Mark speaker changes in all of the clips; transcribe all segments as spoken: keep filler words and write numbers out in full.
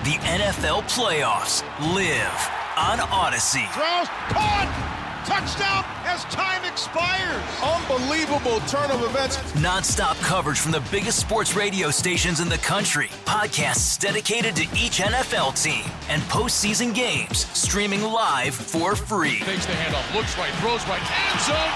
Speaker 1: The N F L playoffs live on Odyssey.
Speaker 2: Throws, caught, touchdown as time expires.
Speaker 3: Unbelievable turn of events.
Speaker 1: Non-stop coverage from the biggest sports radio stations in the country. Podcasts dedicated to each N F L team and postseason games streaming live for free.
Speaker 4: Takes the handoff, looks right, throws right, end zone,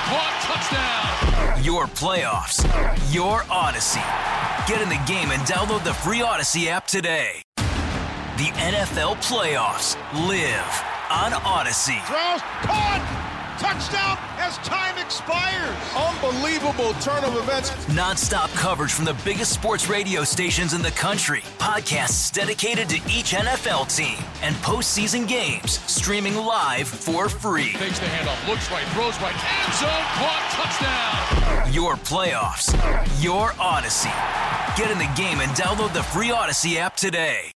Speaker 4: caught, touchdown.
Speaker 1: Your playoffs, your Odyssey. Get in the game and download the free Odyssey app today. The N F L playoffs live on Odyssey.
Speaker 2: Throws, caught, touchdown as time expires.
Speaker 3: Unbelievable turn of events.
Speaker 1: Non-stop coverage from the biggest sports radio stations in the country. Podcasts dedicated to each N F L team and postseason games streaming live for free.
Speaker 4: Takes the handoff, looks right, throws right, end zone, caught, touchdown.
Speaker 1: Your playoffs, your Odyssey. Get in the game and download the free Odyssey app today.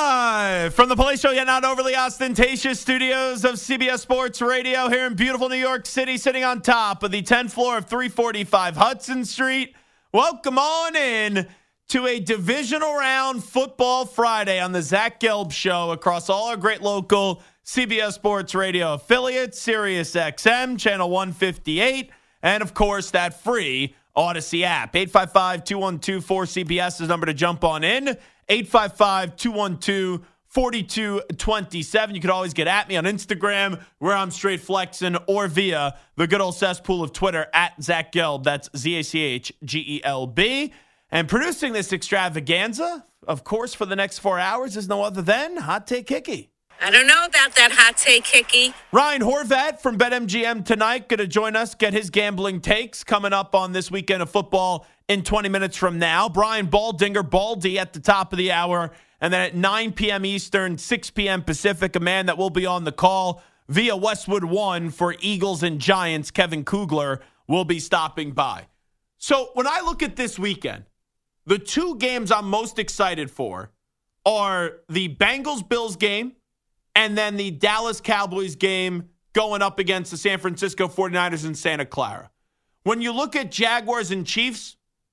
Speaker 5: Live from the Police Show, yet not overly ostentatious studios of C B S Sports Radio here in beautiful New York City, sitting on top of the tenth floor of three forty-five Hudson Street. Welcome on in to a divisional round football Friday on the Zach Gelb Show across all our great local C B S Sports Radio affiliates, Sirius X M, channel one fifty-eight, and of course that free Odyssey app. eight five five, two one two, four C B S is the number to jump on in. eight five five, two one two, four two two seven. You can always get at me on Instagram, where I'm straight flexing, or via the good old cesspool of Twitter at Zach Gelb. That's Z A C H G E L B. And producing this extravaganza, of course, for the next four hours is no other than Hot Take Hickey.
Speaker 6: I don't know about that Hot Take Hickey.
Speaker 5: Ryan Horvat from BetMGM tonight going to join us, get his gambling takes coming up on this weekend of football in twenty minutes from now. Brian Baldinger, Baldy, at the top of the hour. And then at nine p.m. Eastern, six p.m. Pacific, a man that will be on the call via Westwood One for Eagles and Giants, Kevin Kugler, will be stopping by. So when I look at this weekend, the two games I'm most excited for are the Bengals-Bills game and then the Dallas Cowboys game going up against the San Francisco forty-niners in Santa Clara. When you look at Jaguars and Chiefs,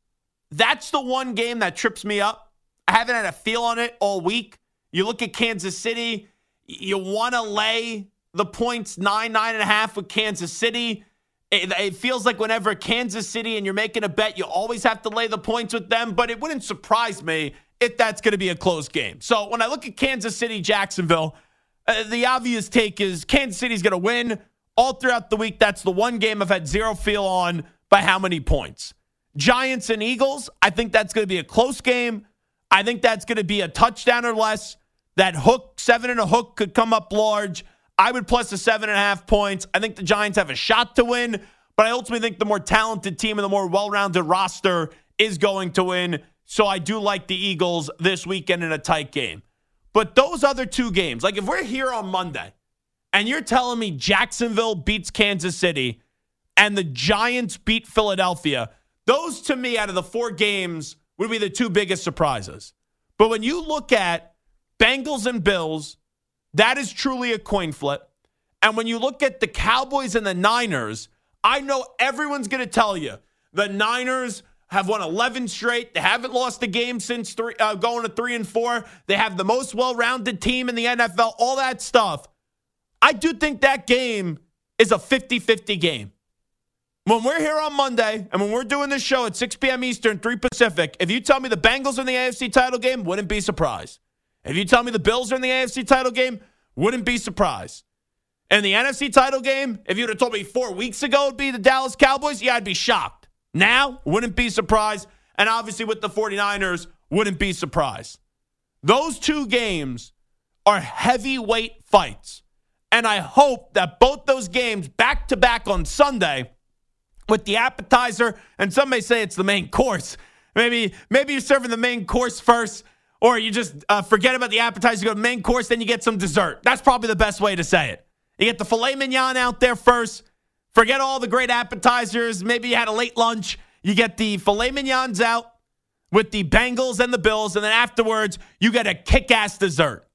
Speaker 5: that's the one game that trips me up. I haven't had a feel on it all week. You look at Kansas City, you want to lay the points nine, nine and a half with Kansas City. It, it feels like whenever Kansas City and you're making a bet, you always have to lay the points with them, but it wouldn't surprise me if that's going to be a close game. So when I look at Kansas City, Jacksonville, uh, the obvious take is Kansas City's going to win. All throughout the week, that's the one game I've had zero feel on by how many points. Giants and Eagles, I think that's going to be a close game. I think that's going to be a touchdown or less. That hook, seven and a hook, could come up large. I would plus the seven and a half points. I think the Giants have a shot to win, but I ultimately think the more talented team and the more well-rounded roster is going to win. So I do like the Eagles this weekend in a tight game. But those other two games, like if we're here on Monday and you're telling me Jacksonville beats Kansas City and the Giants beat Philadelphia, those to me out of the four games would be the two biggest surprises. But when you look at Bengals and Bills, that is truly a coin flip. And when you look at the Cowboys and the Niners, I know everyone's going to tell you the Niners have won eleven straight. They haven't lost a game since three, uh, going to three and four. They have the most well-rounded team in the N F L, all that stuff. I do think that game is a fifty-fifty game. When we're here on Monday and when we're doing this show at six p.m. Eastern, three Pacific, if you tell me the Bengals are in the A F C title game, wouldn't be surprised. If you tell me the Bills are in the A F C title game, wouldn't be surprised. And the N F C title game, if you would have told me four weeks ago it'd be the Dallas Cowboys, yeah, I'd be shocked. Now, wouldn't be surprised. And obviously with the forty-niners, wouldn't be surprised. Those two games are heavyweight fights. And I hope that both those games back-to-back on Sunday with the appetizer, and some may say it's the main course. Maybe, maybe you're serving the main course first, or you just uh, forget about the appetizer, go to the main course, then you get some dessert. That's probably the best way to say it. You get the filet mignon out there first. Forget all the great appetizers. Maybe you had a late lunch. You get the filet mignons out with the Bengals and the Bills, and then afterwards, you get a kick-ass dessert.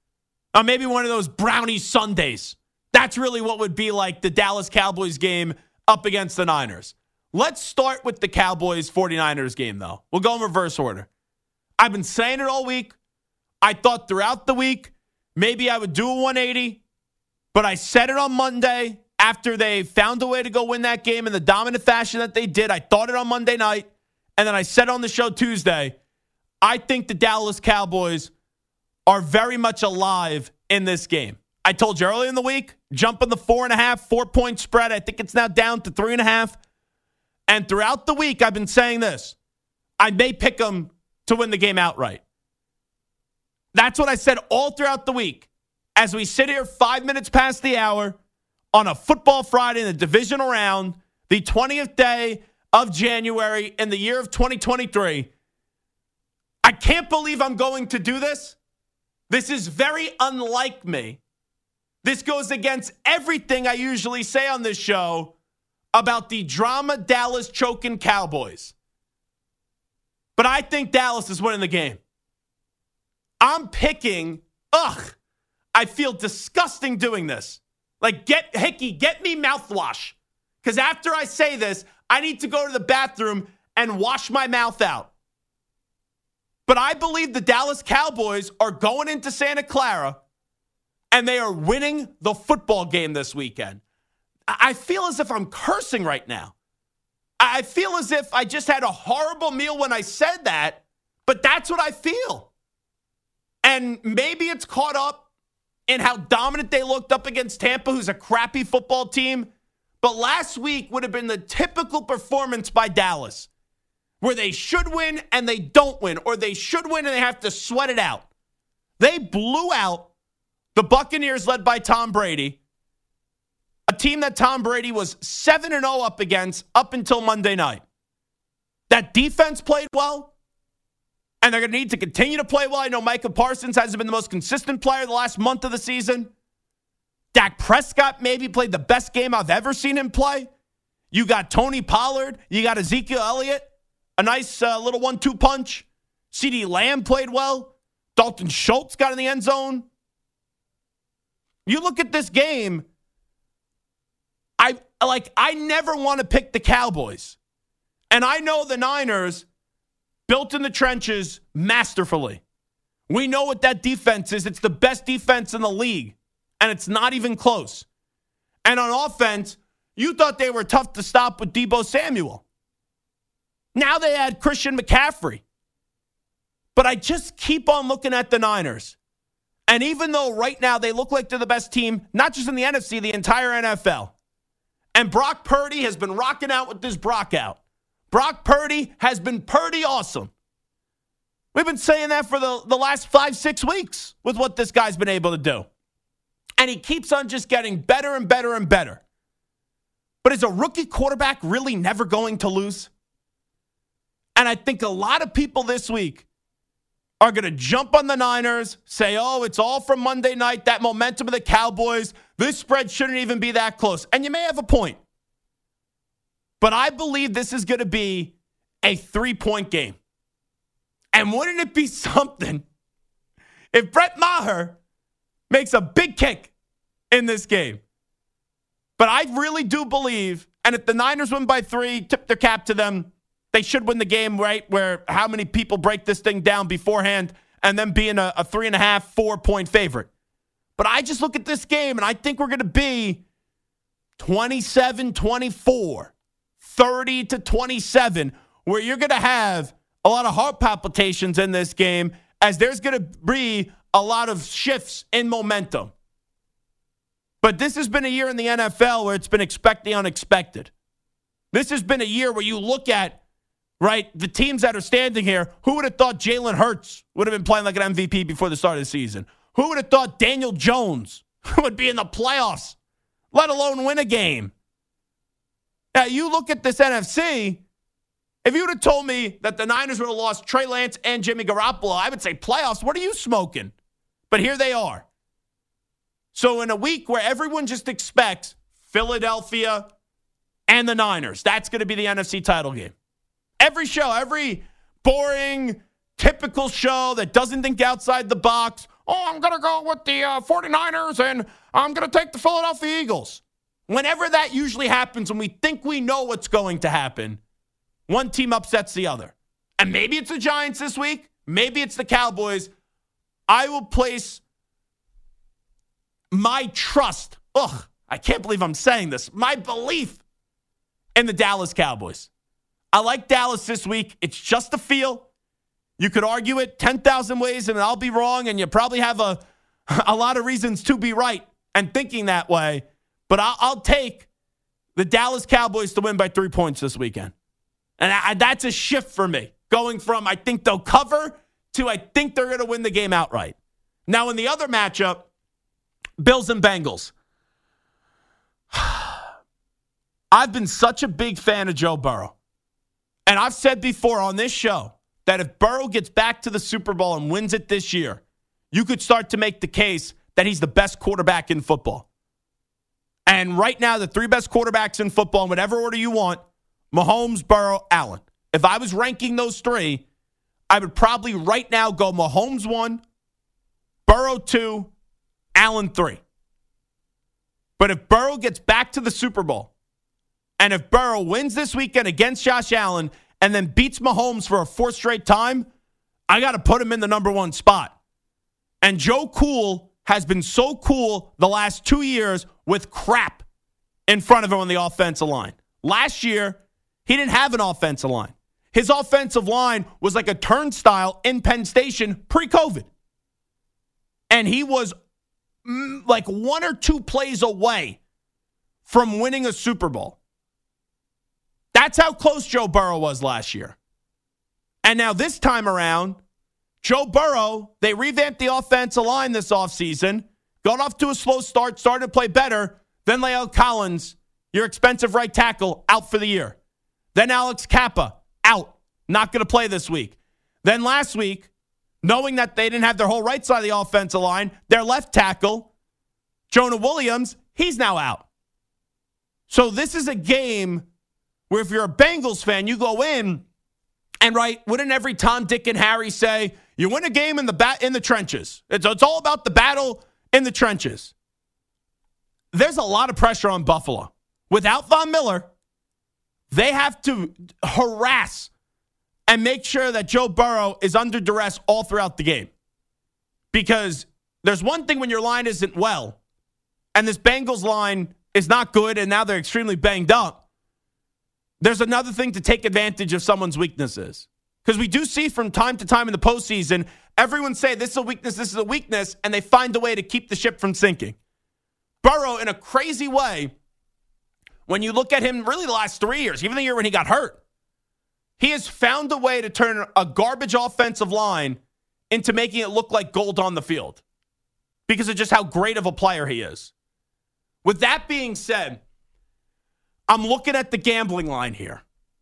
Speaker 5: Or maybe one of those brownie sundaes. That's really what would be like the Dallas Cowboys game up against the Niners. Let's start with the Cowboys forty-niners game, though. We'll go in reverse order. I've been saying it all week. I thought throughout the week, maybe I would do a one eighty, but I said it on Monday after they found a way to go win that game in the dominant fashion that they did. I thought it on Monday night, and then I said on the show Tuesday, I think the Dallas Cowboys are very much alive in this game. I told you early in the week, jump on the four and a half, four-point spread. I think it's now down to three and a half. And throughout the week, I've been saying this. I may pick them to win the game outright. That's what I said all throughout the week. As we sit here five minutes past the hour on a football Friday in the divisional round, the twentieth day of January in the year of twenty twenty-three, I can't believe I'm going to do this. This is very unlike me. This goes against everything I usually say on this show about the drama Dallas choking Cowboys. But I think Dallas is winning the game. I'm picking, ugh, I feel disgusting doing this. Like, get, Hickey, get me mouthwash. Because after I say this, I need to go to the bathroom and wash my mouth out. But I believe the Dallas Cowboys are going into Santa Clara and they are winning the football game this weekend. I feel as if I'm cursing right now. I feel as if I just had a horrible meal when I said that, but that's what I feel. And maybe it's caught up in how dominant they looked up against Tampa, who's a crappy football team. But last week would have been the typical performance by Dallas, where they should win and they don't win, or they should win and they have to sweat it out. They blew out the Buccaneers led by Tom Brady, a team that Tom Brady was seven and oh up against up until Monday night. That defense played well, and they're going to need to continue to play well. I know Micah Parsons hasn't been the most consistent player the last month of the season. Dak Prescott maybe played the best game I've ever seen him play. You got Tony Pollard. You got Ezekiel Elliott. A nice uh, little one two punch. CeeDee Lamb played well. Dalton Schultz got in the end zone. You look at this game, I like I never want to pick the Cowboys. And I know the Niners built in the trenches masterfully. We know what that defense is. It's the best defense in the league. And it's not even close. And on offense, you thought they were tough to stop with Deebo Samuel. Now they had Christian McCaffrey. But I just keep on looking at the Niners. And even though right now they look like they're the best team, not just in the N F C, the entire N F L. And Brock Purdy has been rocking out with this Brock out. Brock Purdy has been Purdy awesome. We've been saying that for the, the last five, six weeks with what this guy's been able to do. And he keeps on just getting better and better and better. But is a rookie quarterback really never going to lose? And I think a lot of people this week are going to jump on the Niners, say, oh, it's all from Monday night, that momentum of the Cowboys. This spread shouldn't even be that close. And you may have a point. But I believe this is going to be a three-point game. And wouldn't it be something if Brett Maher makes a big kick in this game? But I really do believe, and if the Niners win by three, tip their cap to them, they should win the game, right? Where how many people break this thing down beforehand and then being a, a three and a half, four point favorite. But I just look at this game and I think we're going to be twenty-seven twenty-four, thirty to twenty-seven, where you're going to have a lot of heart palpitations in this game as there's going to be a lot of shifts in momentum. But this has been a year in the N F L where it's been expect the unexpected. This has been a year where you look at, right, the teams that are standing here, who would have thought Jalen Hurts would have been playing like an M V P before the start of the season? Who would have thought Daniel Jones would be in the playoffs, let alone win a game? Now, you look at this N F C, if you would have told me that the Niners would have lost Trey Lance and Jimmy Garoppolo, I would say playoffs, what are you smoking? But here they are. So in a week where everyone just expects Philadelphia and the Niners, that's going to be the N F C title game. Every show, every boring, typical show that doesn't think outside the box, oh, I'm going to go with the uh, 49ers and I'm going to take the Philadelphia Eagles. Whenever that usually happens, when we think we know what's going to happen, one team upsets the other. And maybe it's the Giants this week. Maybe it's the Cowboys. I will place my trust, ugh, I can't believe I'm saying this, my belief in the Dallas Cowboys. I like Dallas this week. It's just a feel. You could argue it ten thousand ways and I'll be wrong, and you probably have a, a lot of reasons to be right and thinking that way. But I'll, I'll take the Dallas Cowboys to win by three points this weekend. And I, that's a shift for me, going from I think they'll cover to I think they're going to win the game outright. Now, in the other matchup, Bills and Bengals. I've been such a big fan of Joe Burrow. And I've said before on this show that if Burrow gets back to the Super Bowl and wins it this year, you could start to make the case that he's the best quarterback in football. And right now, the three best quarterbacks in football, in whatever order you want, Mahomes, Burrow, Allen. If I was ranking those three, I would probably right now go Mahomes one, Burrow two, Allen three. But if Burrow gets back to the Super Bowl, and if Burrow wins this weekend against Josh Allen and then beats Mahomes for a fourth straight time, I got to put him in the number one spot. And Joe Cool has been so cool the last two years with crap in front of him on the offensive line. Last year, he didn't have an offensive line. His offensive line was like a turnstile in Penn Station pre-COVID. And he was mm, like one or two plays away from winning a Super Bowl. That's how close Joe Burrow was last year. And now this time around, Joe Burrow, they revamped the offensive line this offseason, got off to a slow start, started to play better. Then La'el Collins, your expensive right tackle, out for the year. Then Alex Kappa, out, not going to play this week. Then last week, knowing that they didn't have their whole right side of the offensive line, their left tackle, Jonah Williams, he's now out. So this is a game where if you're a Bengals fan, you go in and, right, wouldn't every Tom, Dick, and Harry say, you win a game in the bat in the trenches. It's, it's all about the battle in the trenches. There's a lot of pressure on Buffalo. Without Von Miller, they have to harass and make sure that Joe Burrow is under duress all throughout the game. Because there's one thing when your line isn't well, and this Bengals line is not good, and now they're extremely banged up. There's another thing to take advantage of someone's weaknesses. Because we do see from time to time in the postseason, everyone say this is a weakness, this is a weakness, and they find a way to keep the ship from sinking. Burrow, in a crazy way, when you look at him really the last three years, even the year when he got hurt, he has found a way to turn a garbage offensive line into making it look like gold on the field because of just how great of a player he is. With that being said, I'm looking at the gambling line here.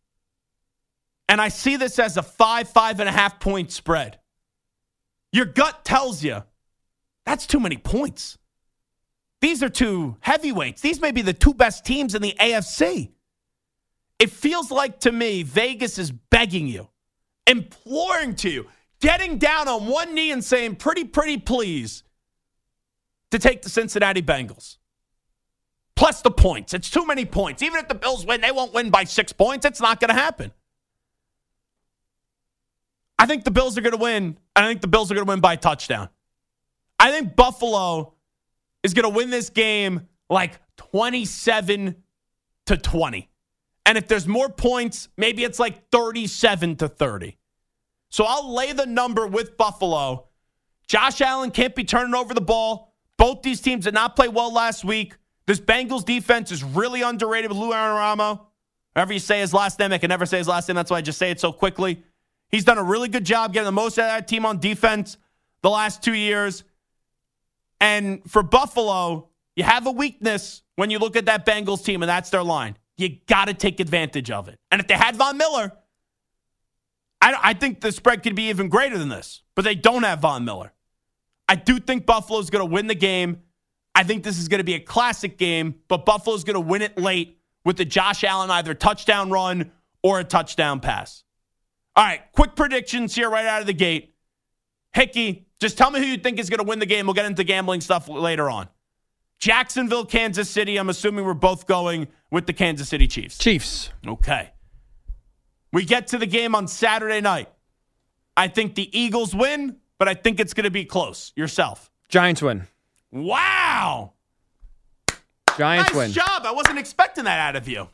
Speaker 5: And I see this as a five, five and a half point spread. Your gut tells you that's too many points. These are two heavyweights. These may be the two best teams in the A F C. It feels like to me, Vegas is begging you, imploring to you, getting down on one knee and saying, pretty, pretty please, to take the Cincinnati Bengals. Plus the points. It's too many points. Even if the Bills win, they won't win by six points. It's not going to happen. I think the Bills are going to win, and I think the Bills are going to win by a touchdown. I think Buffalo is going to win this game like twenty-seven to twenty. And if there's more points, maybe it's like thirty-seven to thirty. So I'll lay the number with Buffalo. Josh Allen can't be turning over the ball. Both these teams did not play well last week. This Bengals defense is really underrated with Lou Anarumo. However you say his last name, I can never say his last name. That's why I just say it so quickly. He's done a really good job getting the most out of that team on defense the last two years. And for Buffalo, you have a weakness when you look at that Bengals team, and that's their line. You got to take advantage of it. And if they had Von Miller, I, I think the spread could be even greater than this. But they don't have Von Miller. I do think Buffalo's going to win the game. I think this is going to be a classic game, but Buffalo's going to win it late with the Josh Allen either touchdown run or a touchdown pass. All right, quick predictions here right out of the gate. Hickey, just tell me who you think is going to win the game. We'll get into gambling stuff later on. Jacksonville, Kansas City. I'm assuming we're both going with the Kansas City Chiefs.
Speaker 7: Chiefs.
Speaker 5: Okay. We get to the game on Saturday night. I think the Eagles win. but I think it's going to be close. Yourself.
Speaker 7: Giants win.
Speaker 5: Wow.
Speaker 7: Giants
Speaker 5: nice
Speaker 7: win.
Speaker 5: Nice job. I wasn't expecting that out of you.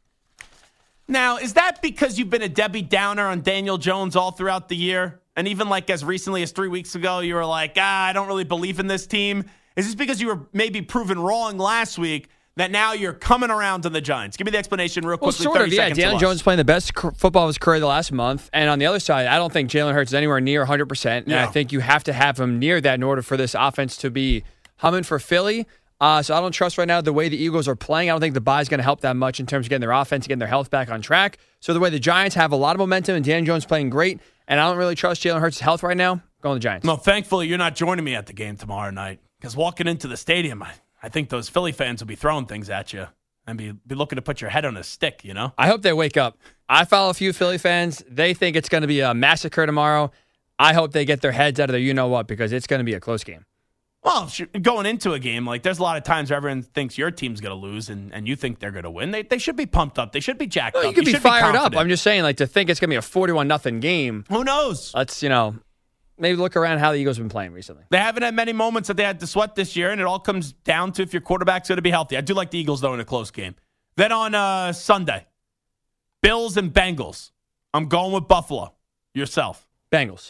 Speaker 5: Now, is that because you've been a Debbie Downer on Daniel Jones all throughout the year? And even like as recently as three weeks ago, you were like, ah, I don't really believe in this team. Is this because you were maybe proven wrong last week that now you're coming around to the Giants? Give me the explanation real quickly.
Speaker 7: Well, sort of, yeah. Daniel Jones is playing the best football of his career the last month. And on the other side, I don't think Jalen Hurts is anywhere near one hundred percent. And
Speaker 5: yeah.
Speaker 7: I think you have to have him near that in order for this offense to be humming for Philly. Uh, so I don't trust right now the way the Eagles are playing. I don't think the bye is going to help that much in terms of getting their offense, getting their health back on track. So the way the Giants have a lot of momentum and Daniel Jones playing great, and I don't really trust Jalen Hurts' health right now, going the Giants.
Speaker 5: Well, thankfully, you're not joining me at the game tomorrow night because walking into the stadium, I, I think those Philly fans will be throwing things at you and be, be looking to put your head on a stick, you know?
Speaker 7: I hope they wake up. I follow a few Philly fans. They think it's going to be a massacre tomorrow. I hope they get their heads out of their you-know-what because it's going to be a close game.
Speaker 5: Well, going into a game, like there's a lot of times where everyone thinks your team's going to lose and, and you think they're going to win. They they should be pumped up. They should be jacked
Speaker 7: well,
Speaker 5: up.
Speaker 7: You could
Speaker 5: you
Speaker 7: be fired be up. I'm just saying, like, to think it's going to be a forty-one nothing game.
Speaker 5: Who knows?
Speaker 7: Let's, you know, maybe look around how the Eagles have been playing recently.
Speaker 5: They haven't had many moments that they had to sweat this year, and it all comes down to if your quarterback's going to be healthy. I do like the Eagles, though, in a close game. Then on uh, Sunday, Bills and Bengals. I'm going with Buffalo. Yourself.
Speaker 7: Bengals.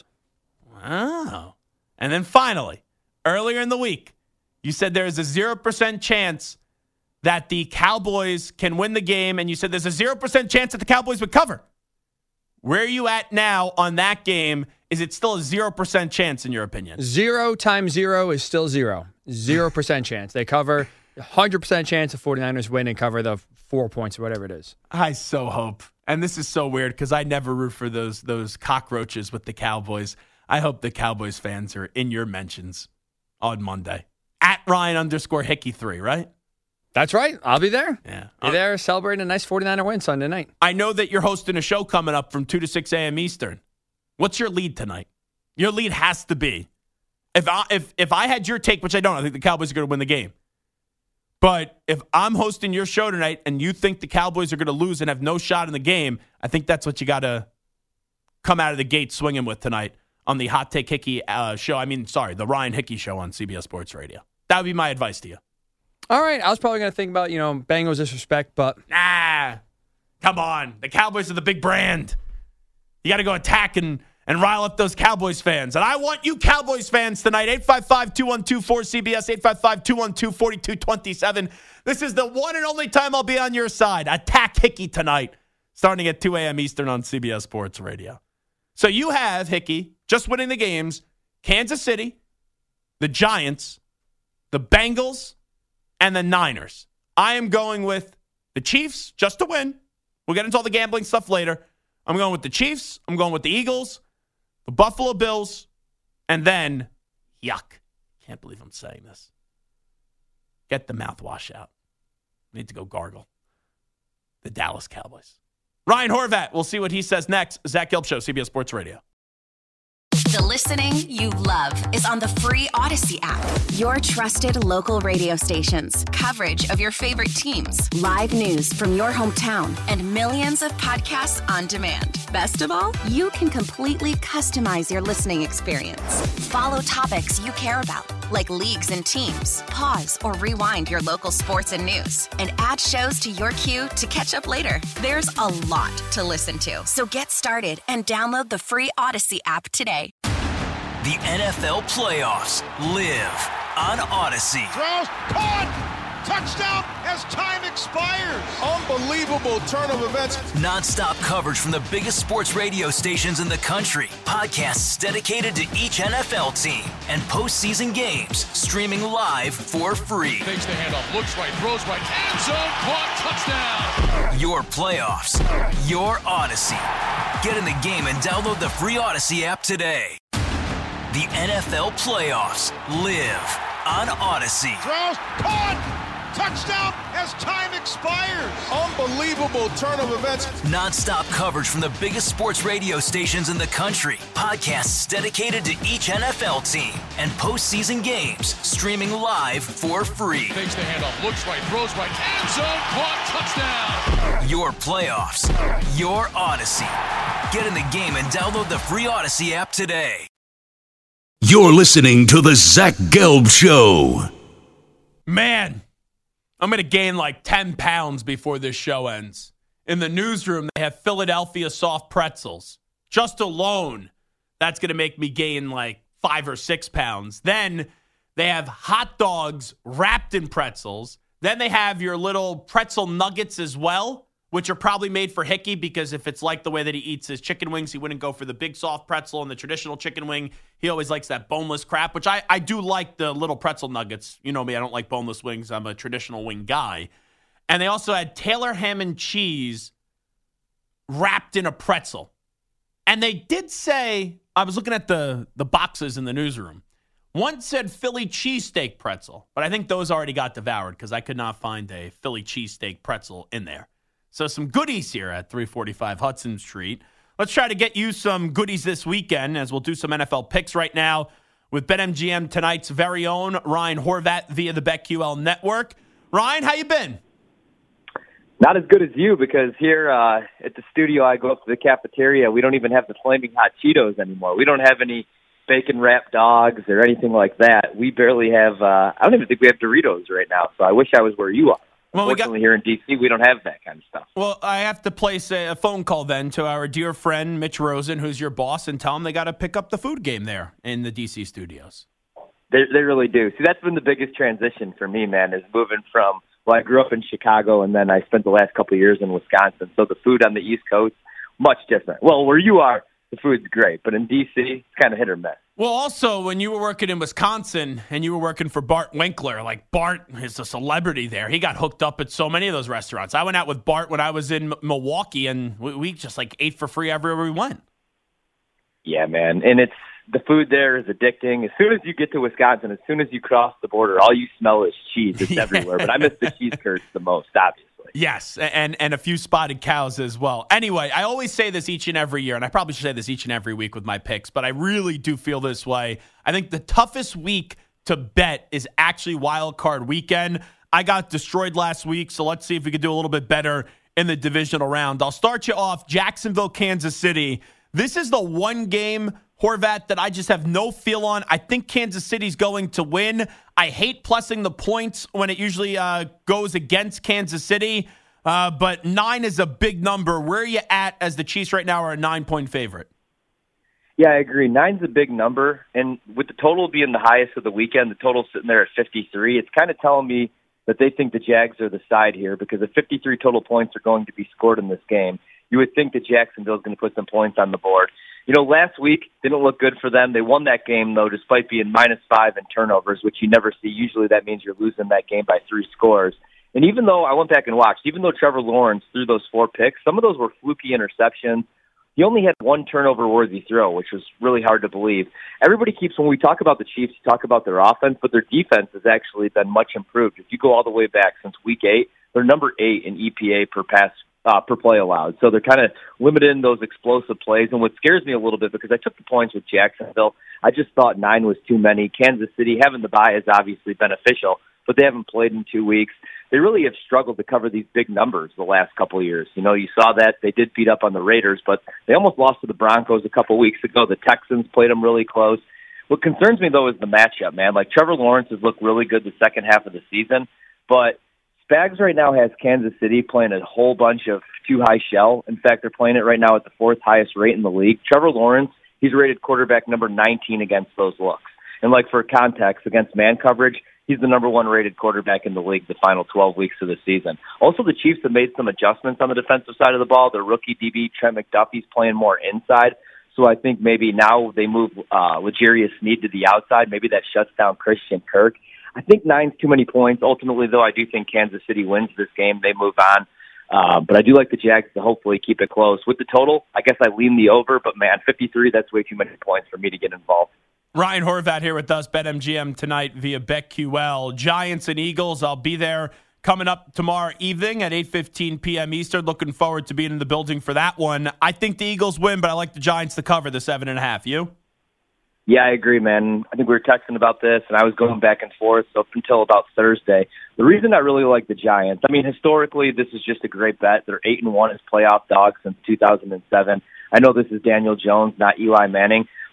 Speaker 5: Wow. And then finally, earlier in the week, you said there is a zero percent chance that the Cowboys can win the game, and you said there's a zero percent chance that the Cowboys would cover. Where are you at now on that game? Is it still a zero percent chance in your opinion?
Speaker 7: Zero times zero is still zero. Zero percent chance. They cover one hundred percent chance the 49ers win and cover the four points or whatever it is.
Speaker 5: I so hope. And this is so weird because I never root for those those cockroaches with the Cowboys. I hope the Cowboys fans are in your mentions on Monday. At Ryan underscore Hickey three, right?
Speaker 7: That's right. I'll be there.
Speaker 5: Yeah.
Speaker 7: Be there celebrating a nice 49er win Sunday night.
Speaker 5: I know that you're hosting a show coming up from two to six a.m. Eastern. What's your lead tonight? Your lead has to be, if I, if, if I had your take, which I don't, I think the Cowboys are going to win the game. But if I'm hosting your show tonight and you think the Cowboys are going to lose and have no shot in the game, I think that's what you got to come out of the gate swinging with tonight on the Hot Take Hickey uh, show. I mean, sorry, the Ryan Hickey show on C B S Sports Radio. That would be my advice to you.
Speaker 7: All right. I was probably going to think about, you know, Bengals disrespect, but.
Speaker 5: Nah. Come on. The Cowboys are the big brand. You got to go attack and, and rile up those Cowboys fans. And I want you Cowboys fans tonight. eight five five, two one two, four C B S, eight five five, two one two, four two two seven. This is the one and only time I'll be on your side. Attack Hickey tonight, starting at two a.m. Eastern on C B S Sports Radio. So you have, Hickey, just winning the games, Kansas City, the Giants, the Bengals, and the Niners. I am going with the Chiefs just to win. We'll get into all the gambling stuff later. I'm going with the Chiefs. I'm going with the Eagles, the Buffalo Bills, and then, yuck, can't believe I'm saying this. Get the mouthwash out. I need to go gargle. The Dallas Cowboys. Ryan Horvat, we'll see what he says next. Zach Gelb Show, C B S Sports Radio.
Speaker 8: The listening you love is on the free Odyssey app. Your trusted local radio stations, coverage of your favorite teams, live news from your hometown, and millions of podcasts on demand. Best of all, you can completely customize your listening experience. Follow topics you care about, like leagues and teams. Pause or rewind your local sports and news, and add shows to your queue to catch up later. There's a lot to listen to, so get started and download the free Odyssey app today.
Speaker 1: The N F L playoffs live on Odyssey.
Speaker 2: Throws, caught! Touchdown as time expires.
Speaker 3: Unbelievable turn of events.
Speaker 1: Non-stop coverage from the biggest sports radio stations in the country. Podcasts dedicated to each N F L team. And postseason games streaming live for free.
Speaker 4: Takes the handoff, looks right, throws right, end zone, caught, touchdown.
Speaker 1: Your playoffs, your Odyssey. Get in the game and download the free Odyssey app today. The N F L playoffs live on Odyssey.
Speaker 2: Throws, caught! Touchdown as time expires.
Speaker 3: Unbelievable turn of events.
Speaker 1: Non-stop coverage from the biggest sports radio stations in the country. Podcasts dedicated to each N F L team. And postseason games streaming live for free.
Speaker 4: Takes the handoff, looks right, throws right, end zone, caught, touchdown.
Speaker 1: Your playoffs, your Odyssey. Get in the game and download the free Odyssey app today. You're listening to the Zach Gelb Show.
Speaker 5: Man, I'm going to gain like ten pounds before this show ends. In the newsroom, they have Philadelphia soft pretzels. Just alone, that's going to make me gain like five or six pounds. Then they have hot dogs wrapped in pretzels. Then they have your little pretzel nuggets as well, which are probably made for Hickey, because if it's like the way that he eats his chicken wings, he wouldn't go for the big soft pretzel and the traditional chicken wing. He always likes that boneless crap, which I, I do like the little pretzel nuggets. You know me, I don't like boneless wings. I'm a traditional wing guy. And they also had Taylor ham and cheese wrapped in a pretzel. And they did say, I was looking at the, the boxes in the newsroom. One said Philly cheesesteak pretzel, but I think those already got devoured because I could not find a Philly cheesesteak pretzel in there. So some goodies here at three forty-five Hudson Street. Let's try to get you some goodies this weekend as we'll do some N F L picks right now with BetMGM tonight's very own Ryan Horvat via the BetQL network. Ryan, how you been?
Speaker 9: Not as good as you, because here uh, at the studio I go up to the cafeteria. We don't even have the Flaming Hot Cheetos anymore. We don't have any bacon-wrapped dogs or anything like that. We barely have, uh, I don't even think we have Doritos right now, so I wish I was where you are. Well, Unfortunately, we got, here in D C, we don't have that kind of stuff.
Speaker 5: Well, I have to place a, a phone call then to our dear friend Mitch Rosen, who's your boss, and tell him they got to pick up the food game there in the D C studios.
Speaker 9: They, they really do. See, that's been the biggest transition for me, man, is moving from, well, I grew up in Chicago, and then I spent the last couple of years in Wisconsin. So the food on the East Coast, much different. Well, where you are, the food's great, but in D C, it's kind of hit or miss.
Speaker 5: Well, also, when you were working in Wisconsin and you were working for Bart Winkler, like Bart is a celebrity there. He got hooked up at so many of those restaurants. I went out with Bart when I was in M- Milwaukee, and we, we just like ate for free everywhere we went.
Speaker 9: Yeah, man, and it's the food there is addicting. As soon as you get to Wisconsin, as soon as you cross the border, all you smell is cheese. It's yeah. everywhere. But I miss the cheese curds the most, obviously.
Speaker 5: Yes, and, and a few spotted cows as well. Anyway, I always say this each and every year, and I probably should say this each and every week with my picks, but I really do feel this way. I think the toughest week to bet is actually Wild Card Weekend. I got destroyed last week, so let's see if we can do a little bit better in the divisional round. I'll start you off, Jacksonville, Kansas City. This is the one game, Horvat, that I just have no feel on. I think Kansas City's going to win. I hate plussing the points when it usually uh, goes against Kansas City, uh, but nine is a big number. Where are you at as the Chiefs right now are a nine-point favorite?
Speaker 9: Yeah, I agree. Nine's a big number, and with the total being the highest of the weekend, the total's sitting there at fifty-three, it's kind of telling me that they think the Jags are the side here, because if fifty-three total points are going to be scored in this game, you would think that Jacksonville's going to put some points on the board. You know, last week didn't look good for them. They won that game, though, despite being minus five in turnovers, which you never see. Usually that means you're losing that game by three scores. And even though I went back and watched, even though Trevor Lawrence threw those four picks, some of those were fluky interceptions. He only had one turnover-worthy throw, which was really hard to believe. Everybody keeps, when we talk about the Chiefs, you talk about their offense, but their defense has actually been much improved. If you go all the way back since week eight, they're number eight in E P A per pass Uh, per play allowed. So they're kind of limiting those explosive plays. And what scares me a little bit, because I took the points with Jacksonville, I just thought nine was too many. Kansas City, having the bye is obviously beneficial, but they haven't played in two weeks. They really have struggled to cover these big numbers the last couple of years. You know, you saw that they did beat up on the Raiders, but they almost lost to the Broncos a couple of weeks ago. The Texans played them really close. What concerns me, though, is the matchup, man. Like, Trevor Lawrence has looked really good the second half of the season, but Spags right now has Kansas City playing a whole bunch of too high shell. In fact, they're playing it right now at the fourth highest rate in the league. Trevor Lawrence, he's rated quarterback number nineteen against those looks. And like for context, against man coverage, he's the number one rated quarterback in the league the final twelve weeks of the season. Also, the Chiefs have made some adjustments on the defensive side of the ball. Their rookie D B, Trent McDuffie's playing more inside. So I think maybe now they move uh, L'Jarius Sneed to the outside. Maybe that shuts down Christian Kirk. I think nine's too many points. Ultimately, though, I do think Kansas City wins this game. They move on. Uh, but I do like the Jags to hopefully keep it close. With the total, I guess I lean the over, but, man, fifty-three, that's way too many points for me to get involved.
Speaker 5: Ryan Horvat here with us, BetMGM tonight via BetQL. Giants and Eagles, I'll be there coming up tomorrow evening at eight fifteen p.m. Eastern. Looking forward to being in the building for that one. I think the Eagles win, but I like the Giants to cover the seven and a half. You?
Speaker 9: Yeah, I agree, man. I think we were texting about this, and I was going back and forth up until about Thursday. The reason I really like the Giants, I mean, historically, this is just a great bet. They're eight and one as playoff dogs since two thousand seven. I know this is Daniel Jones, not Eli Manning,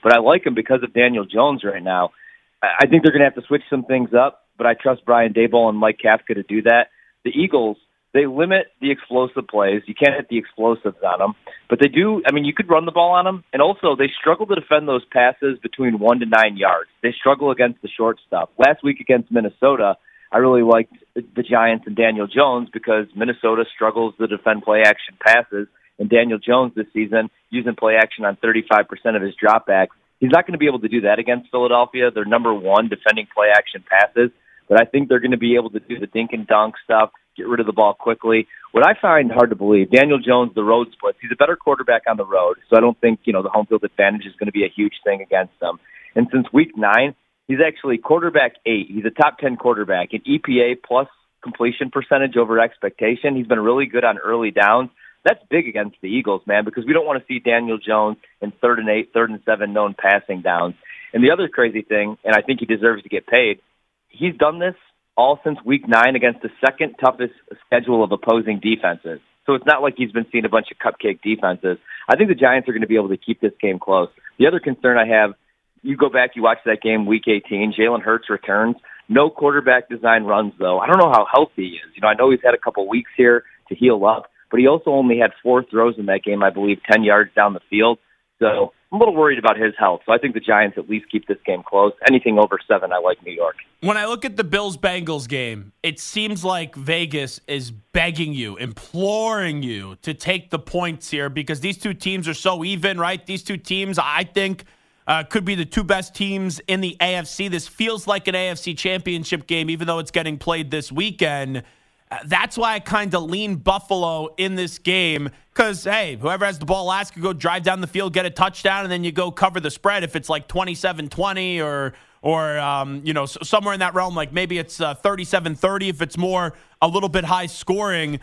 Speaker 9: but I like him because of Daniel Jones right now. I think they're going to have to switch some things up, but I trust Brian Daboll and Mike Kafka to do that. The Eagles, they limit the explosive plays. You can't hit the explosives on them, but they do. I mean, you could run the ball on them, and also they struggle to defend those passes between one to nine yards. They struggle against the short stuff. Last week against Minnesota, I really liked the Giants and Daniel Jones because Minnesota struggles to defend play-action passes, and Daniel Jones this season using play-action on thirty-five percent of his dropbacks. He's not going to be able to do that against Philadelphia. They're number one defending play-action passes, but I think they're going to be able to do the dink and dunk stuff, get rid of the ball quickly. What I find hard to believe, Daniel Jones, the road splits, he's a better quarterback on the road, so I don't think, you know, the home field advantage is going to be a huge thing against them. And since week nine, he's actually quarterback eight. He's a top ten quarterback in E P A plus completion percentage over expectation. He's been really good on early downs. That's big against the Eagles, man, because we don't want to see Daniel Jones in third and eight, third and seven known passing downs. And the other crazy thing, and I think he deserves to get paid, he's done this all since week nine against the second toughest schedule of opposing defenses. So it's not like he's been seeing a bunch of cupcake defenses. I think the Giants are going to be able to keep this game close. The other concern I have, you go back, you watch that game, week eighteen, Jalen Hurts returns. No quarterback design runs, though. I don't know how healthy he is. You know, I know he's had a couple weeks here to heal up, but he also only had four throws in that game, I believe, ten yards down the field. So I'm a little worried about his health. So I think the Giants at least keep this game close. Anything over seven, I like New York.
Speaker 5: When I look at the Bills-Bengals game, it seems like Vegas is begging you, imploring you to take the points here because these two teams are so even, right? These two teams, I think, uh, could be the two best teams in the A F C. This feels like an A F C championship game, even though it's getting played this weekend. That's why I kind of lean Buffalo in this game because, hey, whoever has the ball last could go drive down the field, get a touchdown, and then you go cover the spread if it's like twenty-seven twenty or, or um, you know, somewhere in that realm. Like maybe it's uh, thirty-seven thirty if it's more a little bit high scoring.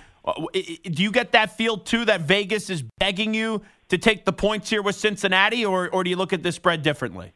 Speaker 5: Do you get that feel, too, that Vegas is begging you to take the points here with Cincinnati, or, or do you look at this spread differently?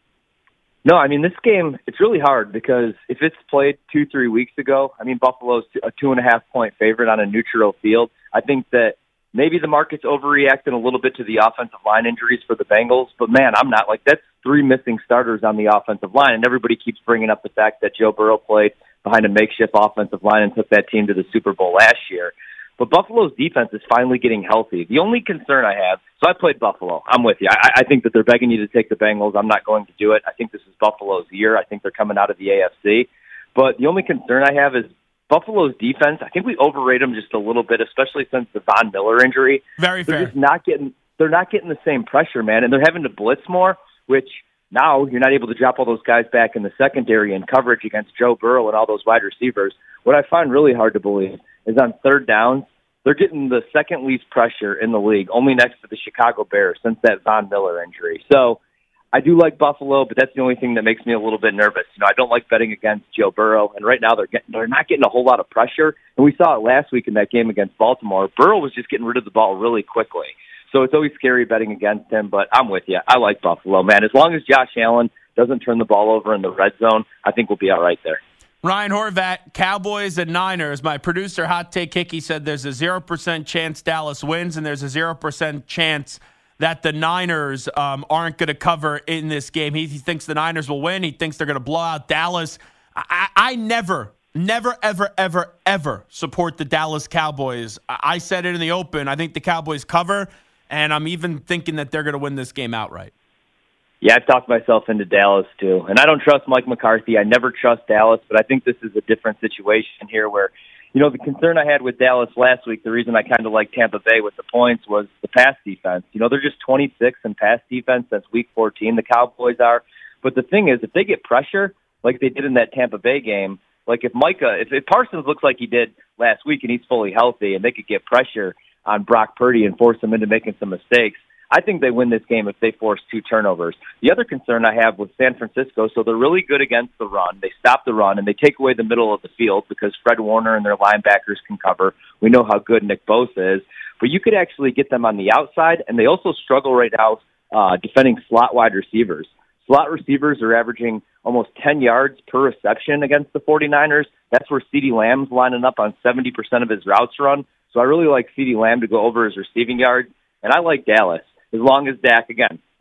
Speaker 9: No, I mean, this game, it's really hard because if it's played two, three weeks ago, I mean, Buffalo's a two and a half point favorite on a neutral field. I think that maybe the market's overreacting a little bit to the offensive line injuries for the Bengals, but man, I'm not. Like, that's three missing starters on the offensive line, and everybody keeps bringing up the fact that Joe Burrow played behind a makeshift offensive line and took that team to the Super Bowl last year. But Buffalo's defense is finally getting healthy. The only concern I have, so I played Buffalo. I'm with you. I, I think that they're begging you to take the Bengals. I'm not going to do it. I think this is Buffalo's year. I think they're coming out of the A F C. But the only concern I have is Buffalo's defense. I think we overrate them just a little bit, especially since the Von Miller injury.
Speaker 5: Very fair.
Speaker 9: They're just not getting, they're not getting the same pressure, man, and they're having to blitz more, which now you're not able to drop all those guys back in the secondary and coverage against Joe Burrow and all those wide receivers. What I find really hard to believe is on third downs, they're getting the second least pressure in the league, only next to the Chicago Bears since that Von Miller injury. So I do like Buffalo, but that's the only thing that makes me a little bit nervous. You know, I don't like betting against Joe Burrow, and right now they're getting, they're not getting a whole lot of pressure. And we saw it last week in that game against Baltimore. Burrow was just getting rid of the ball really quickly. So it's always scary betting against him, but I'm with you. I like Buffalo, man. As long as Josh Allen doesn't turn the ball over in the red zone, I think we'll be all right there.
Speaker 5: Ryan Horvat, Cowboys and Niners. My producer, Hot Take Hickey, said there's a zero percent chance Dallas wins, and there's a zero percent chance that the Niners um, aren't going to cover in this game. He, he thinks the Niners will win. He thinks they're going to blow out Dallas. I, I never, never, ever, ever, ever support the Dallas Cowboys. I, I said it in the open. I think the Cowboys cover, and I'm even thinking that they're going to win this game outright.
Speaker 9: Yeah, I've talked myself into Dallas, too. And I don't trust Mike McCarthy. I never trust Dallas, but I think this is a different situation here where, you know, the concern I had with Dallas last week, the reason I kind of like Tampa Bay with the points was the pass defense. You know, they're just twenty-sixth in pass defense. That's week fourteen, the Cowboys are. But the thing is, if they get pressure, like they did in that Tampa Bay game, like if Micah, if, if Parsons looks like he did last week and he's fully healthy and they could get pressure on Brock Purdy and force him into making some mistakes, I think they win this game if they force two turnovers. The other concern I have with San Francisco, so they're really good against the run. They stop the run, and they take away the middle of the field because Fred Warner and their linebackers can cover. We know how good Nick Bosa is. But you could actually get them on the outside, and they also struggle right now uh, defending slot wide receivers. Slot receivers are averaging almost ten yards per reception against the 49ers. That's where CeeDee Lamb's lining up on seventy percent of his routes run. So I really like CeeDee Lamb to go over his receiving yards, and I like Dallas. As long as Dak, again,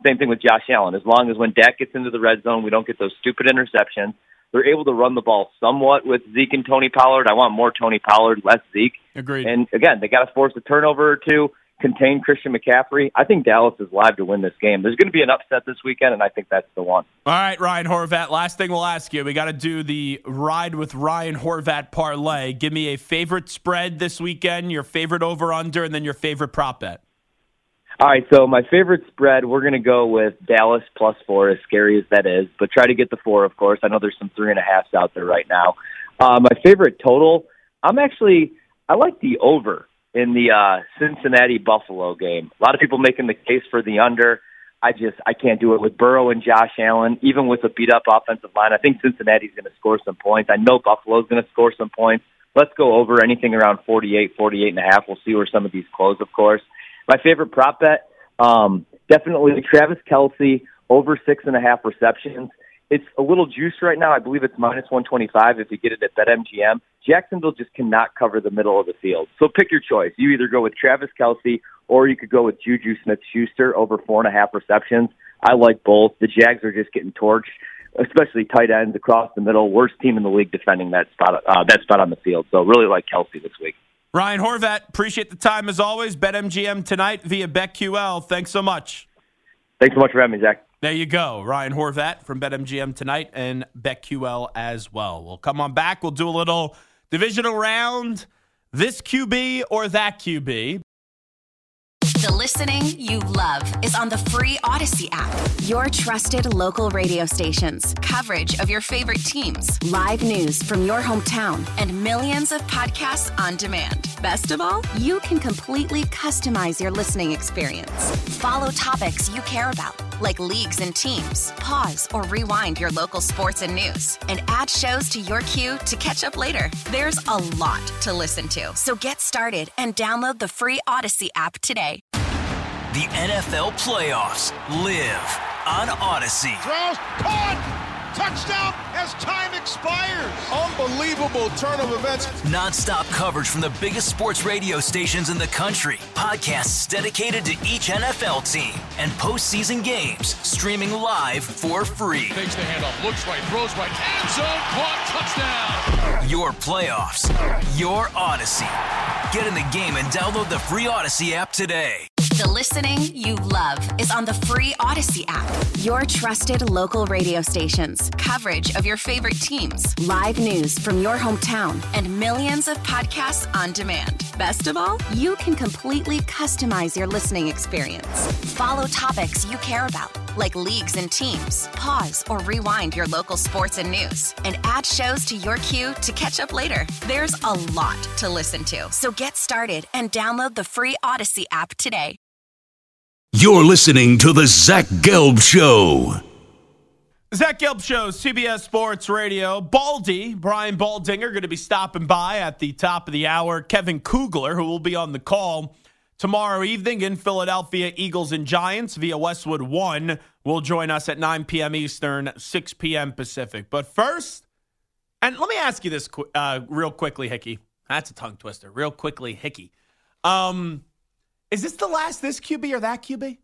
Speaker 9: Same thing with Josh Allen. As long as when Dak gets into the red zone, we don't get those stupid interceptions. They're able to run the ball somewhat with Zeke and Tony Pollard. I want more Tony Pollard, less Zeke.
Speaker 5: Agreed.
Speaker 9: And, again, they got to force a turnover or two, contain Christian McCaffrey. I think Dallas is live to win this game. There's going to be an upset this weekend, and I think that's the one.
Speaker 5: All right, Ryan Horvat, last thing we'll ask you. We got to do the Ride with Ryan Horvat parlay. Give me a favorite spread this weekend, your favorite over-under, and then your favorite prop bet.
Speaker 9: All right, so my favorite spread, we're going to go with Dallas plus four, as scary as that is, but try to get the four, of course. I know there's some three and a halves out there right now. Uh, my favorite total, I'm actually, I like the over in the uh, Cincinnati-Buffalo game. A lot of people making the case for the under. I just, I can't do it with Burrow and Josh Allen, even with a beat-up offensive line. I think Cincinnati's going to score some points. I know Buffalo's going to score some points. Let's go over anything around forty-eight, forty-eight and a half. We'll see where some of these close, of course. My favorite prop bet, um, definitely Travis Kelce, over six and a half receptions. It's a little juiced right now. I believe it's minus one twenty-five if you get it at BetMGM. Jacksonville just cannot cover the middle of the field. So pick your choice. You either go with Travis Kelce or you could go with Juju Smith-Schuster over four and a half receptions. I like both. The Jags are just getting torched, especially tight ends across the middle. Worst team in the league defending that spot, uh, that spot on the field. So really like Kelce this week.
Speaker 5: Ryan Horvat, appreciate the time as always. BetMGM tonight via BetQL. Thanks so much.
Speaker 9: Thanks so much for having me, Zach.
Speaker 5: There you go. Ryan Horvat from BetMGM tonight and BetQL as well. We'll come on back. We'll do a little divisional round. This Q B or that Q B.
Speaker 8: The listening you love is on the free Odyssey app. Your trusted local radio stations, coverage of your favorite teams, live news from your hometown, and millions of podcasts on demand. Best of all, you can completely customize your listening experience. Follow topics you care about, like leagues and teams. Pause or rewind your local sports and news, and add shows to your queue to catch up later. There's a lot to listen to, so get started and download the free Odyssey app today.
Speaker 1: The N F L playoffs live on Odyssey.
Speaker 2: Throws, caught, touchdown as time expires.
Speaker 3: Unbelievable turn of events.
Speaker 1: Non-stop coverage from the biggest sports radio stations in the country. Podcasts dedicated to each N F L team and postseason games streaming live for free.
Speaker 4: Takes the handoff, looks right, throws right, end zone, caught, touchdown.
Speaker 1: Your playoffs, your Odyssey. Get in the game and download the free Odyssey app today.
Speaker 8: The listening you love is on the free Odyssey app. Your trusted local radio stations, coverage of your favorite teams, live news from your hometown, and millions of podcasts on demand. Best of all, you can completely customize your listening experience. Follow topics you care about, like leagues and teams. Pause or rewind your local sports and news, and add shows to your queue to catch up later. There's a lot to listen to, so get started and download the free Odyssey app today.
Speaker 10: You're listening to the Zach Gelb Show.
Speaker 5: Zach Gelb Show, C B S Sports Radio. Baldy, Brian Baldinger, going to be stopping by at the top of the hour. Kevin Kugler, who will be on the call tomorrow evening in Philadelphia, Eagles and Giants via Westwood One, will join us at nine p.m. Eastern, six p.m. Pacific. But first, and let me ask you this uh, real quickly, Hickey. That's a tongue twister. Real quickly, Hickey. Um... Is this the last this Q B or that Q B?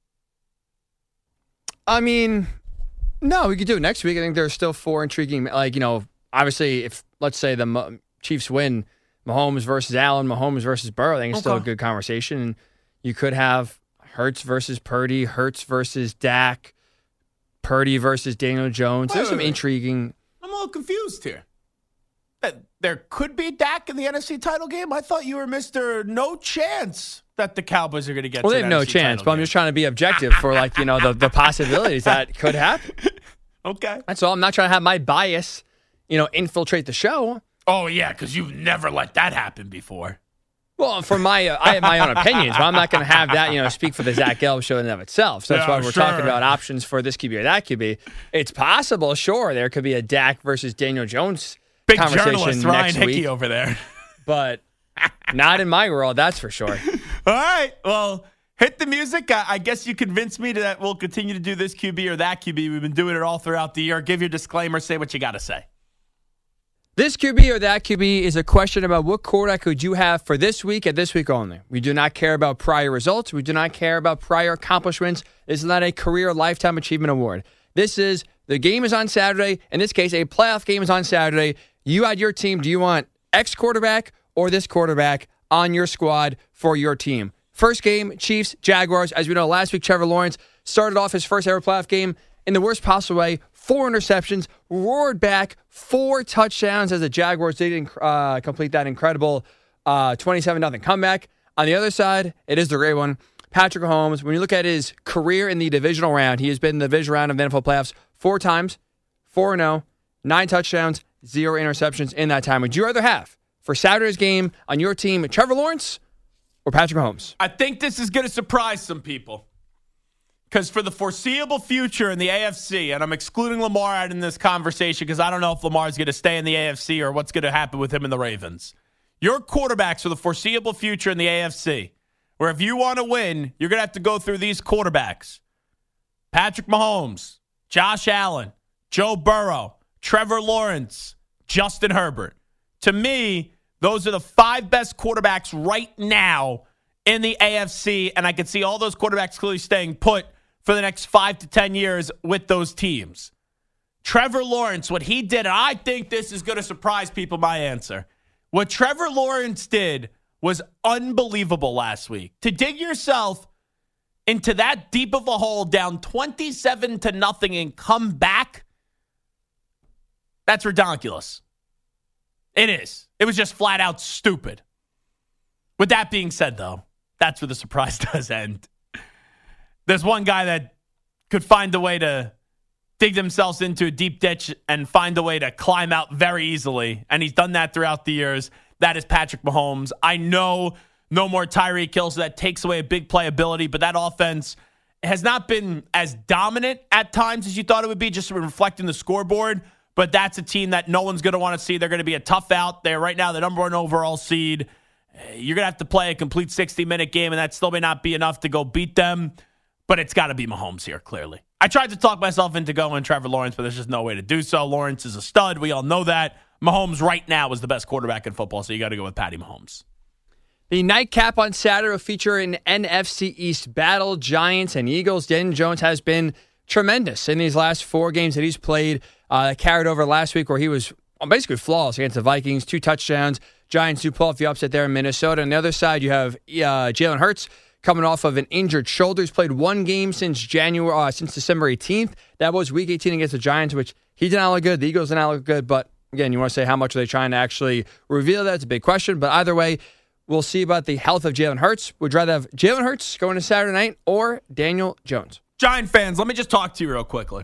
Speaker 7: I mean, no, we could do it next week. I think there's still four intriguing, like, you know, obviously if, let's say the Chiefs win, Mahomes versus Allen, Mahomes versus Burrow, I think it's okay. Still a good conversation. And you could have Hurts versus Purdy, Hurts versus Dak, Purdy versus Daniel Jones. Wait, there's wait, some wait. intriguing.
Speaker 5: I'm a little confused here. There could be Dak in the N F C title game? I thought you were Mister No chance that the Cowboys are going to get
Speaker 7: well,
Speaker 5: to
Speaker 7: they have
Speaker 5: the
Speaker 7: no
Speaker 5: N F C
Speaker 7: chance, but
Speaker 5: game.
Speaker 7: I'm just trying to be objective for, like, you know, the, the possibilities that could happen.
Speaker 5: Okay.
Speaker 7: That's all. I'm not trying to have my bias, you know, infiltrate the show.
Speaker 5: Oh, yeah, because you've never let that happen before.
Speaker 7: Well, for my, uh, I have my own opinions, but I'm not going to have that, you know, speak for the Zach Gelb Show in and of itself. So that's
Speaker 5: yeah,
Speaker 7: why we're
Speaker 5: sure.
Speaker 7: talking about options for this Q B or that Q B. It's possible, sure, there could be a Dak versus Daniel Jones
Speaker 5: Big
Speaker 7: conversation
Speaker 5: journalist Ryan
Speaker 7: next
Speaker 5: Hickey
Speaker 7: week,
Speaker 5: over there.
Speaker 7: But not in my world, that's for sure.
Speaker 5: All right, well, hit the music. I, I guess you convinced me that we'll continue to do this Q B or that Q B. We've been doing it all throughout the year. Give your disclaimer. Say what you got to say.
Speaker 7: This Q B or that Q B is a question about what quarterback could you have for this week and this week only. We do not care about prior results. We do not care about prior accomplishments. This is not a career lifetime achievement award. This is the game is on Saturday. In this case, a playoff game is on Saturday. You had your team. Do you want X quarterback or this quarterback on your squad for your team? First game, Chiefs, Jaguars. As we know, last week, Trevor Lawrence started off his first ever playoff game in the worst possible way. Four interceptions, roared back, four touchdowns as the Jaguars did uh, complete that incredible uh, twenty-seven nothing comeback. On the other side, it is the great one. Patrick Mahomes, when you look at his career in the divisional round, he has been in the divisional round of the N F L playoffs four times, four and oh, nine touchdowns, zero interceptions in that time. Would you rather have, for Saturday's game on your team, Trevor Lawrence or Patrick Mahomes?
Speaker 5: I think this is going to surprise some people. Because for the foreseeable future in the A F C, and I'm excluding Lamar out in this conversation because I don't know if Lamar's going to stay in the A F C or what's going to happen with him and the Ravens. Your quarterbacks for the foreseeable future in the A F C, where if you want to win, you're going to have to go through these quarterbacks. Patrick Mahomes, Josh Allen, Joe Burrow, Trevor Lawrence, Justin Herbert. To me, those are the five best quarterbacks right now in the A F C, and I can see all those quarterbacks clearly staying put for the next five to ten years with those teams. Trevor Lawrence, what he did, and I think this is going to surprise people, my answer. What Trevor Lawrence did was unbelievable last week. To dig yourself into that deep of a hole, down twenty-seven to nothing, and come back, that's ridiculous. It is. It was just flat out stupid. With that being said, though, that's where the surprise does end. There's one guy that could find a way to dig themselves into a deep ditch and find a way to climb out very easily, and he's done that throughout the years. That is Patrick Mahomes. I know no more Tyreek Hill, so that takes away a big playability, but that offense has not been as dominant at times as you thought it would be, just reflecting the scoreboard, but that's a team that no one's going to want to see. They're going to be a tough out. They're right now the number one overall seed. You're going to have to play a complete sixty-minute game, and that still may not be enough to go beat them, but it's got to be Mahomes here, clearly. I tried to talk myself into going Trevor Lawrence, but there's just no way to do so. Lawrence is a stud. We all know that. Mahomes right now is the best quarterback in football, so you got to go with Patty Mahomes.
Speaker 7: The nightcap on Saturday will feature an N F C East battle, Giants and Eagles. Daniel Jones has been tremendous in these last four games that he's played. Uh, carried over last week where he was basically flawless against the Vikings, two touchdowns. Giants do pull off the upset there in Minnesota. On the other side, you have uh, Jalen Hurts coming off of an injured shoulder. He's played one game since January, uh, since December eighteenth. That was Week eighteen against the Giants, which he did not look good. The Eagles did not look good. But again, you want to say how much are they trying to actually reveal that? It's a big question. But either way, we'll see about the health of Jalen Hurts. Would you rather have Jalen Hurts going to Saturday night or Daniel Jones?
Speaker 5: Giant fans, let me just talk to you real quickly.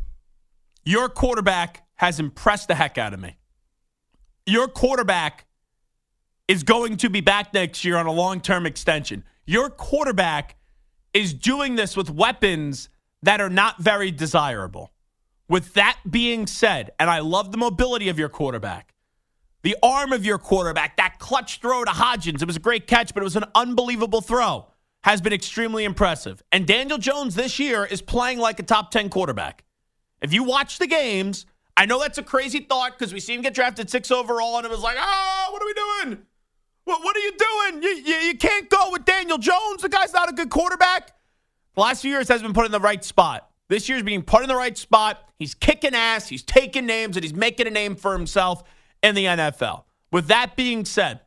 Speaker 5: Your quarterback has impressed the heck out of me. Your quarterback is going to be back next year on a long-term extension. Your quarterback is doing this with weapons that are not very desirable. With that being said, and I love the mobility of your quarterback, the arm of your quarterback, that clutch throw to Hodgins, it was a great catch, but it was an unbelievable throw, has been extremely impressive. And Daniel Jones this year is playing like a top ten quarterback. If you watch the games, I know that's a crazy thought because we see him get drafted six overall, and it was like, oh, what are we doing? What, what are you doing? You, you, you can't go with Daniel Jones. The guy's not a good quarterback. The last few years has been put in the right spot. This year's being put in the right spot. He's kicking ass. He's taking names, and he's making a name for himself in the N F L. With that being said,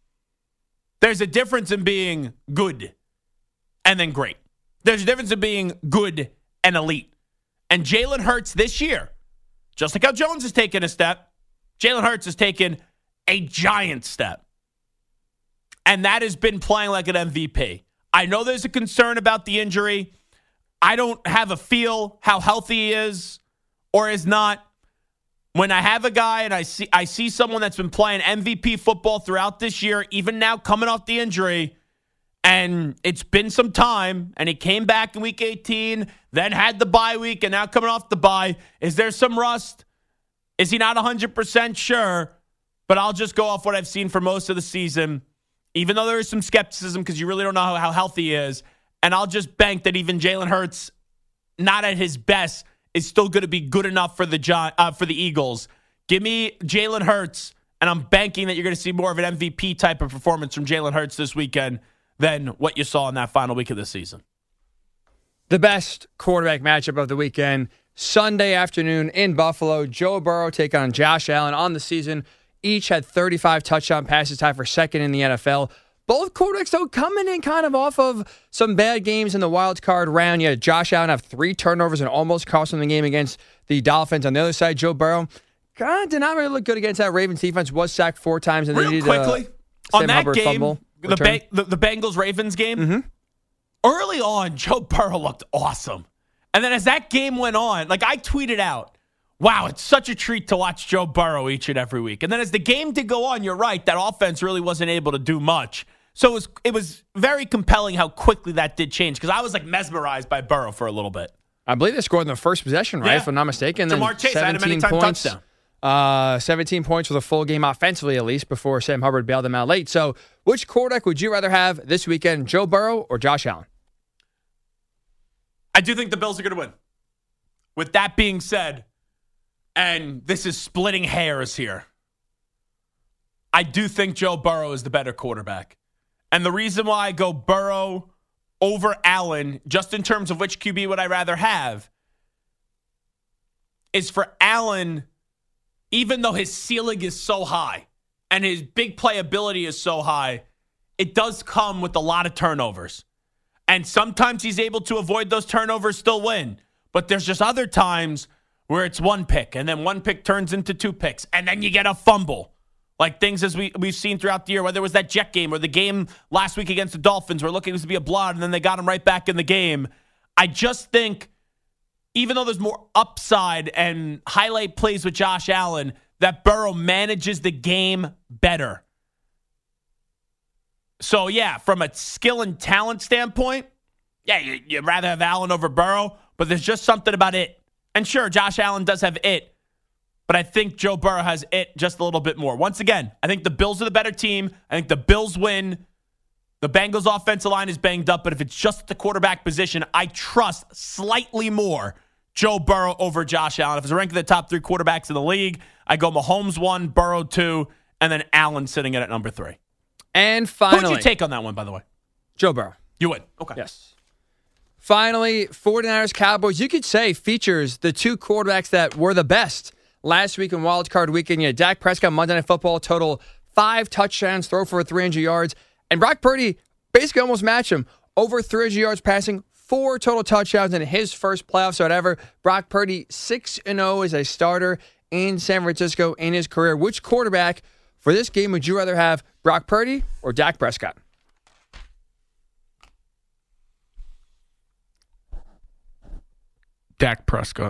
Speaker 5: there's a difference in being good and then great. There's a difference in being good and elite. And Jalen Hurts this year, just like how Jones has taken a step, Jalen Hurts has taken a giant step. And that has been playing like an M V P. I know there's a concern about the injury. I don't have a feel how healthy he is or is not. When I have a guy and I see I see someone that's been playing M V P football throughout this year, even now coming off the injury, and it's been some time, and he came back in week eighteen, then had the bye week, and now coming off the bye, is there some rust? Is he not one hundred percent sure? But I'll just go off what I've seen for most of the season, even though there is some skepticism because you really don't know how, how healthy he is. And I'll just bank that even Jalen Hurts, not at his best, is still going to be good enough for the uh, for the Eagles, Give me Jalen Hurts, and I'm banking that you're going to see more of an M V P type of performance from Jalen Hurts this weekend than what you saw in that final week of the season.
Speaker 7: The best quarterback matchup of the weekend, Sunday afternoon in Buffalo. Joe Burrow taking on Josh Allen on the season. Each had thirty-five touchdown passes, tied for second in the N F L. Both quarterbacks, though, coming in kind of off of some bad games in the wild card round. You had Josh Allen have three turnovers and almost cost him the game against the Dolphins. On the other side, Joe Burrow kind of did not really look good against that Ravens defense. Was sacked four times. And
Speaker 5: Real
Speaker 7: they needed
Speaker 5: quickly,
Speaker 7: a
Speaker 5: on
Speaker 7: Sam
Speaker 5: that
Speaker 7: Hubbard
Speaker 5: game,
Speaker 7: fumble
Speaker 5: the,
Speaker 7: return.
Speaker 5: ba- the, the Bengals-Ravens game,
Speaker 7: Mm-hmm.
Speaker 5: early on, Joe Burrow looked awesome. And then as that game went on, like I tweeted out, wow, it's such a treat to watch Joe Burrow each and every week. And then as the game did go on, you're right, that offense really wasn't able to do much. So it was, it was very compelling how quickly that did change because I was like mesmerized by Burrow for a little bit.
Speaker 7: I believe they scored in the first possession, right?
Speaker 5: Yeah.
Speaker 7: If I'm not mistaken. Then
Speaker 5: Jamar Chase had him anytime
Speaker 7: points,
Speaker 5: touchdown.
Speaker 7: Uh, seventeen points for the full game offensively, at least, before Sam Hubbard bailed them out late. So which quarterback would you rather have this weekend, Joe Burrow or Josh Allen?
Speaker 5: I do think the Bills are going to win. With that being said, and this is splitting hairs here, I do think Joe Burrow is the better quarterback. And the reason why I go Burrow over Allen, just in terms of which Q B would I rather have, is for Allen, even though his ceiling is so high and his big playability is so high, it does come with a lot of turnovers. And sometimes he's able to avoid those turnovers, still win. But there's just other times where it's one pick, and then one pick turns into two picks, and then you get a fumble. Like things as we, we've seen throughout the year, whether it was that Jet game or the game last week against the Dolphins where looking to be a blowout, and then they got him right back in the game. I just think, even though there's more upside and highlight plays with Josh Allen, that Burrow manages the game better. So, yeah, from a skill and talent standpoint, yeah, you, you'd rather have Allen over Burrow, but there's just something about it. And sure, Josh Allen does have it, but I think Joe Burrow has it just a little bit more. Once again, I think the Bills are the better team. I think the Bills win. The Bengals' offensive line is banged up, but if it's just the quarterback position, I trust slightly more Joe Burrow over Josh Allen. If it's ranking the top three quarterbacks in the league, I go Mahomes one, Burrow two, and then Allen sitting in at number three.
Speaker 7: And finally,
Speaker 5: who'd you take on that one, by the way?
Speaker 7: Joe Burrow.
Speaker 5: You would? Okay.
Speaker 7: Yes. Finally, 49ers Cowboys, you could say, features the two quarterbacks that were the best last week in Wild Card Weekend. You had Dak Prescott, Monday Night Football, total five touchdowns, throw for three hundred yards. And Brock Purdy basically almost matched him. Over three hundred yards passing, four total touchdowns in his first playoffs or whatever. Brock Purdy, six and oh as a starter in San Francisco in his career. Which quarterback for this game would you rather have, Brock Purdy or Dak Prescott?
Speaker 5: Dak Prescott.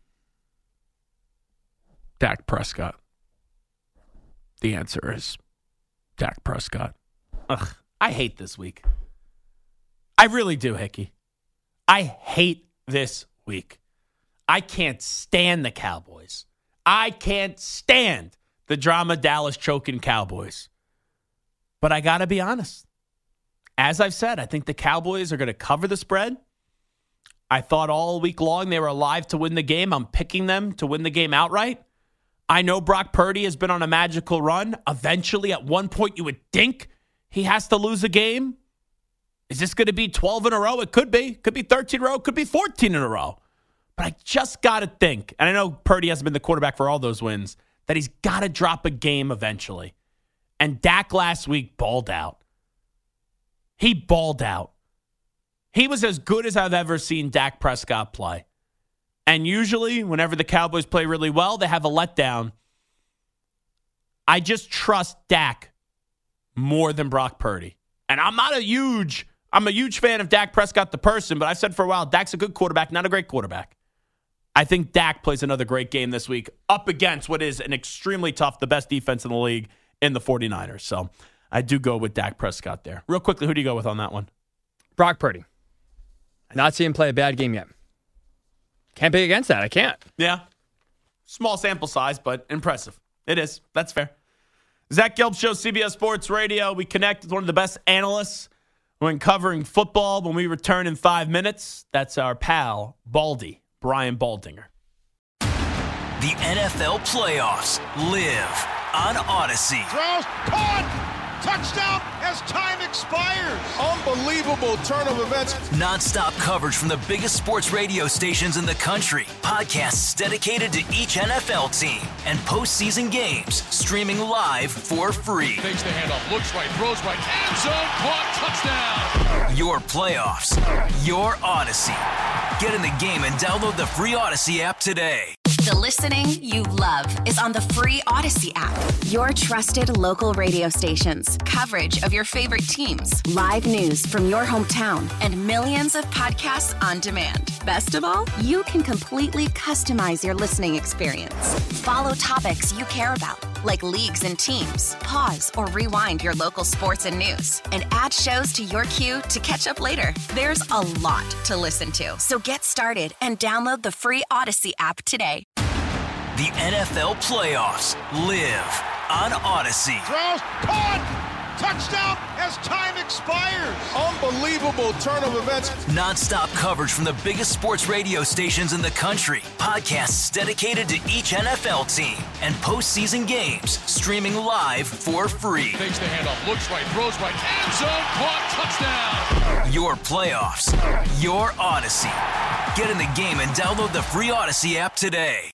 Speaker 5: Dak Prescott. The answer is Dak Prescott. Ugh, I hate this week. I really do, Hickey. I hate this week. I can't stand the Cowboys. I can't stand the drama Dallas choking Cowboys. But I got to be honest. As I've said, I think the Cowboys are going to cover the spread. I thought all week long they were alive to win the game. I'm picking them to win the game outright. I know Brock Purdy has been on a magical run. Eventually, at one point, you would think he has to lose a game. Is this going to be twelve in a row? It could be. Could be thirteen in a row. Could be fourteen in a row. But I just got to think, and I know Purdy hasn't been the quarterback for all those wins, that he's got to drop a game eventually. And Dak last week balled out. He balled out. He was as good as I've ever seen Dak Prescott play. And usually, whenever the Cowboys play really well, they have a letdown. I just trust Dak more than Brock Purdy. And I'm not a huge, I'm a huge fan of Dak Prescott, the person, but I've said for a while, Dak's a good quarterback, not a great quarterback. I think Dak plays another great game this week up against what is an extremely tough, the best defense in the league in the 49ers. So I do go with Dak Prescott there. Real quickly, who do you go with on that one?
Speaker 7: Brock Purdy. Not seeing him play a bad game yet. Can't pick against that. I can't.
Speaker 5: Yeah. Small sample size, but impressive. It is. That's fair. Zach Gelb Show, C B S Sports Radio. We connect with one of the best analysts when covering football. When we return in five minutes, that's our pal, Baldy, Brian Baldinger.
Speaker 1: The N F L playoffs live on Odyssey.
Speaker 2: Throws, caught, touchdown as time expires.
Speaker 3: Unbelievable turn of events.
Speaker 1: Non-stop coverage from the biggest sports radio stations in the country. Podcasts dedicated to each N F L team and postseason games streaming live for free.
Speaker 4: Takes the handoff, looks right, throws right, end zone, caught, touchdown.
Speaker 1: Your playoffs, your Odyssey. Get in the game and download the free Odyssey app today.
Speaker 8: The listening you love is on the free Odyssey app. Your trusted local radio stations, coverage of your favorite teams, live news from your hometown, and millions of podcasts on demand. Best of all, you can completely customize your listening experience. Follow topics you care about, like leagues and teams. Pause or rewind your local sports and news, and add shows to your queue to catch up later. There's a lot to listen to, so get started and download the free Odyssey app today.
Speaker 1: The N F L playoffs live on Odyssey.
Speaker 2: Throws, caught, touchdown as time expires.
Speaker 3: Unbelievable turn of events.
Speaker 1: Non-stop coverage from the biggest sports radio stations in the country. Podcasts dedicated to each N F L team and postseason games streaming live for free.
Speaker 4: Takes the handoff, looks right, throws right, end zone, caught, touchdown.
Speaker 1: Your playoffs, your Odyssey. Get in the game and download the free Odyssey app today.